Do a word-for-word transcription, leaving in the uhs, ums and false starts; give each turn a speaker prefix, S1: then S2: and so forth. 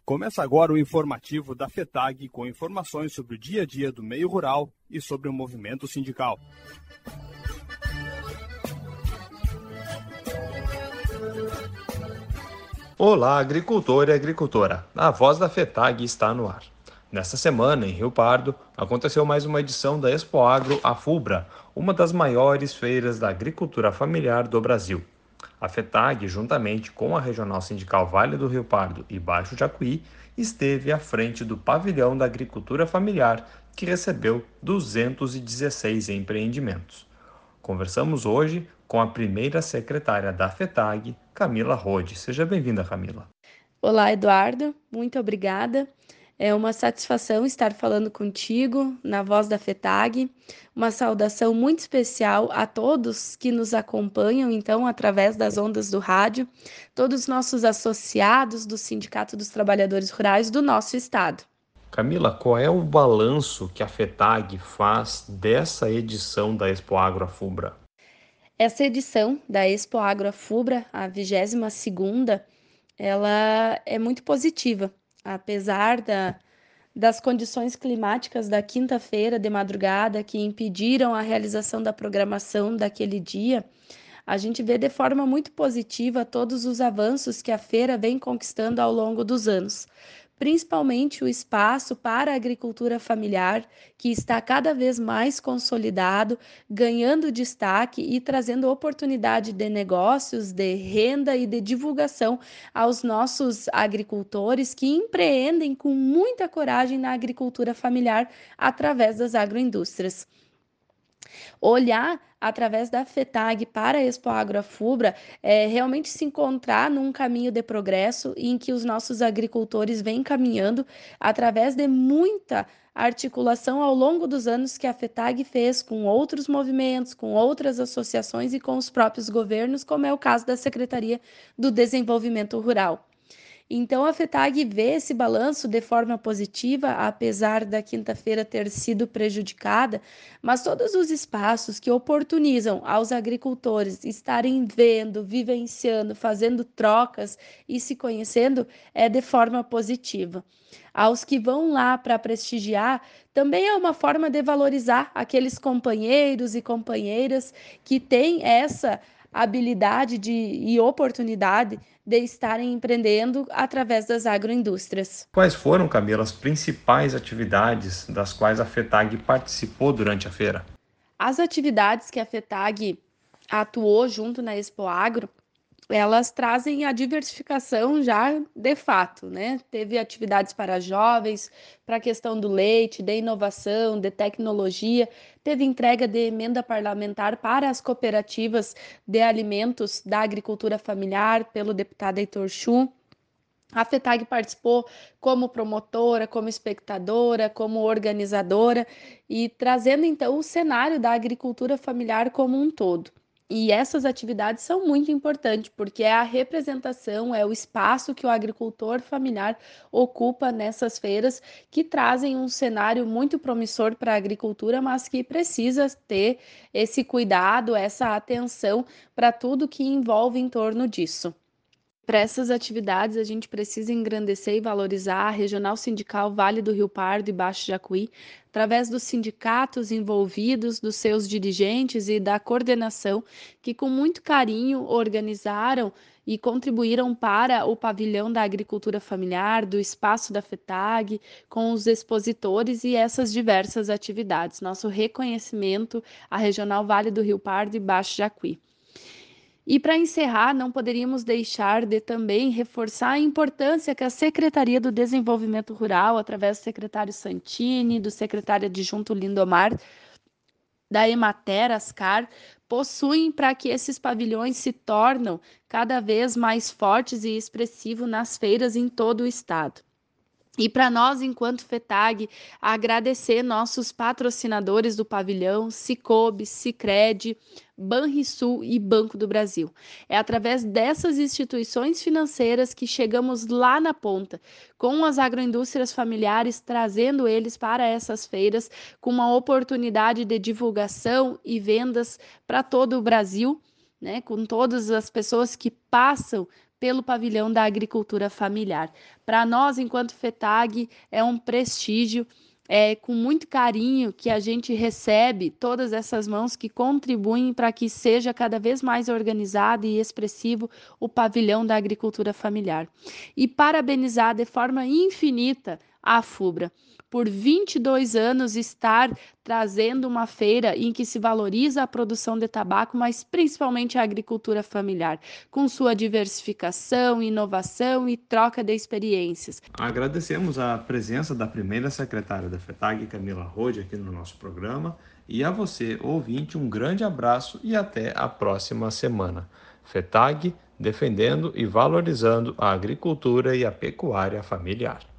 S1: Começa agora o informativo da FETAG com informações sobre o dia a dia do meio rural e sobre o movimento sindical.
S2: Olá, agricultor e agricultora. A voz da FETAG está no ar. Nesta semana, em Rio Pardo, aconteceu mais uma edição da Expoagro Afubra, uma das maiores feiras da agricultura familiar do Brasil. A FETAG, juntamente com a Regional Sindical Vale do Rio Pardo e Baixo Jacuí, esteve à frente do pavilhão da agricultura familiar, que recebeu duzentos e dezesseis empreendimentos. Conversamos hoje com a primeira secretária da FETAG, Camila Rode. Seja bem-vinda, Camila.
S3: Olá, Eduardo. Muito obrigada. É uma satisfação estar falando contigo na voz da FETAG. Uma saudação muito especial a todos que nos acompanham, então, através das ondas do rádio, todos os nossos associados do Sindicato dos Trabalhadores Rurais do nosso estado.
S2: Camila, qual é o balanço que a FETAG faz dessa edição da Expoagro Afubra?
S3: Essa edição da Expoagro Afubra, a vigésima segunda, ela é muito positiva. Apesar da, das condições climáticas da quinta-feira de madrugada que impediram a realização da programação daquele dia, a gente vê de forma muito positiva todos os avanços que a feira vem conquistando ao longo dos anos, principalmente o espaço para a agricultura familiar, que está cada vez mais consolidado, ganhando destaque e trazendo oportunidade de negócios, de renda e de divulgação aos nossos agricultores que empreendem com muita coragem na agricultura familiar através das agroindústrias. Olhar através da FETAG para a Expoagro Afubra é realmente se encontrar num caminho de progresso em que os nossos agricultores vêm caminhando através de muita articulação ao longo dos anos que a FETAG fez com outros movimentos, com outras associações e com os próprios governos, como é o caso da Secretaria do Desenvolvimento Rural. Então, a FETAG vê esse balanço de forma positiva, apesar da quinta-feira ter sido prejudicada, mas todos os espaços que oportunizam aos agricultores estarem vendo, vivenciando, fazendo trocas e se conhecendo é de forma positiva. Aos que vão lá para prestigiar, também é uma forma de valorizar aqueles companheiros e companheiras que têm essa habilidade de, e oportunidade de estarem empreendendo através das agroindústrias.
S2: Quais foram, Camila, as principais atividades das quais a FETAG participou durante a feira?
S3: As atividades que a FETAG atuou junto na Expoagro, elas trazem a diversificação já de fato, né? Teve atividades para jovens, para a questão do leite, de inovação, de tecnologia, teve entrega de emenda parlamentar para as cooperativas de alimentos da agricultura familiar pelo deputado Heitor Chu. A FETAG participou como promotora, como espectadora, como organizadora e trazendo então o cenário da agricultura familiar como um todo. E essas atividades são muito importantes, porque é a representação, é o espaço que o agricultor familiar ocupa nessas feiras, que trazem um cenário muito promissor para a agricultura, mas que precisa ter esse cuidado, essa atenção para tudo que envolve em torno disso. Para essas atividades, a gente precisa engrandecer e valorizar a Regional Sindical Vale do Rio Pardo e Baixo Jacuí, através dos sindicatos envolvidos, dos seus dirigentes e da coordenação, que com muito carinho organizaram e contribuíram para o pavilhão da agricultura familiar, do espaço da FETAG, com os expositores e essas diversas atividades. Nosso reconhecimento à Regional Vale do Rio Pardo e Baixo Jacuí. E para encerrar, não poderíamos deixar de também reforçar a importância que a Secretaria do Desenvolvimento Rural, através do secretário Santini, do secretário adjunto Lindomar, da Emater, Ascar, possuem para que esses pavilhões se tornem cada vez mais fortes e expressivos nas feiras em todo o estado. E para nós, enquanto FETAG, agradecer nossos patrocinadores do pavilhão, Cicobi, Sicredi, Banrisul e Banco do Brasil. É através dessas instituições financeiras que chegamos lá na ponta, com as agroindústrias familiares, trazendo eles para essas feiras, com uma oportunidade de divulgação e vendas para todo o Brasil, né, com todas as pessoas que passam pelo pavilhão da agricultura familiar. Para nós, enquanto FETAG, é um prestígio, é com muito carinho que a gente recebe todas essas mãos que contribuem para que seja cada vez mais organizado e expressivo o pavilhão da agricultura familiar. E parabenizar de forma infinita a FUBRA por vinte e dois anos estar trazendo uma feira em que se valoriza a produção de tabaco, mas principalmente a agricultura familiar, com sua diversificação, inovação e troca de experiências.
S2: Agradecemos a presença da primeira secretária da FETAG, Camila Rode, aqui no nosso programa, e a você, ouvinte, um grande abraço e até a próxima semana. FETAG, defendendo e valorizando a agricultura e a pecuária familiar.